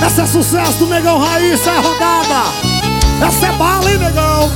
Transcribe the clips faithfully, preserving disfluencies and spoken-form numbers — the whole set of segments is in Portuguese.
Essa é sucesso do Negão Raiz, essa é rodada. Essa é bala, hein, Negão?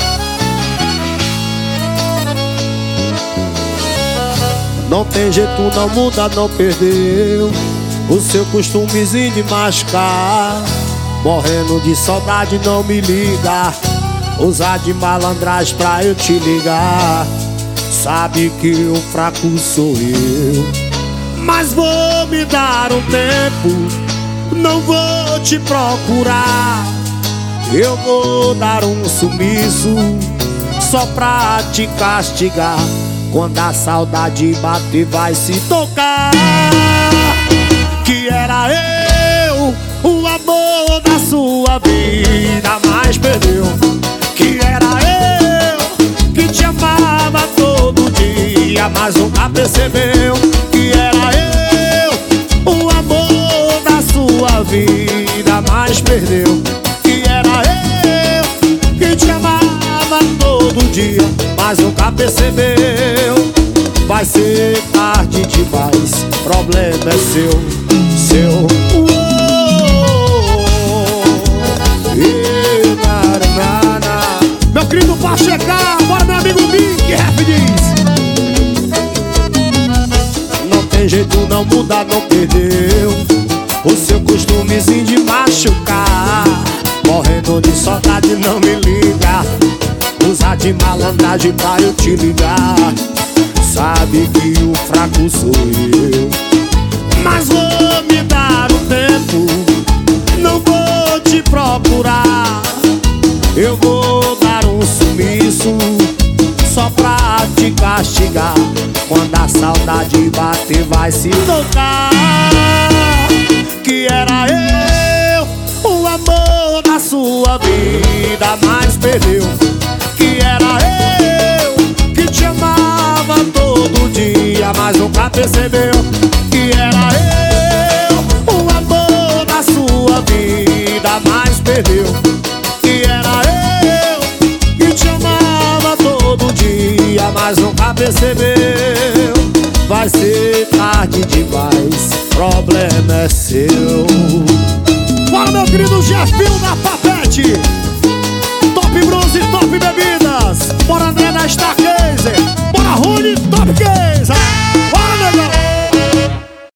Não tem jeito, não muda, não perdeu o seu costumezinho de machucar. Morrendo de saudade, não me liga. Usar de malandragem pra eu te ligar. Sabe que o fraco sou eu, mas vou me dar um tempo, não vou te procurar. Eu vou dar um sumiço só pra te castigar. Quando a saudade bater vai se tocar que era eu, o amor da sua vida, mas perdeu. Que era eu, que te amava todo dia, mas nunca percebeu. Que era eu, o amor da sua vida, mas perdeu. Que era eu, que te amava todo dia, mas nunca percebeu. Vai ser tarde demais, problema é seu, seu. Meu querido Pachecar, bora meu amigo Big, rap diz. Não tem jeito, não muda, não perdeu o seu costumezinho de machucar. Morrendo de saudade, não me liga. Usar de malandragem pra eu te ligar. Sabe que o fraco sou eu, mas vou me dar um tempo, não vou te procurar. Eu vou dar um sumiço só pra te castigar. Quando a saudade bater vai se tocar que era eu, o amor da sua vida, mas perdeu. Que era eu, que te amava todo dia, mas nunca percebeu. Que era eu, o amor da sua vida, mas perdeu. Que era eu, que te amava todo dia, mas nunca percebeu. Vai ser tarde demais, problema é seu. Bora meu querido Jefinho da Papete, Top Bronze, Top Bebidas. Bora André da Estaca.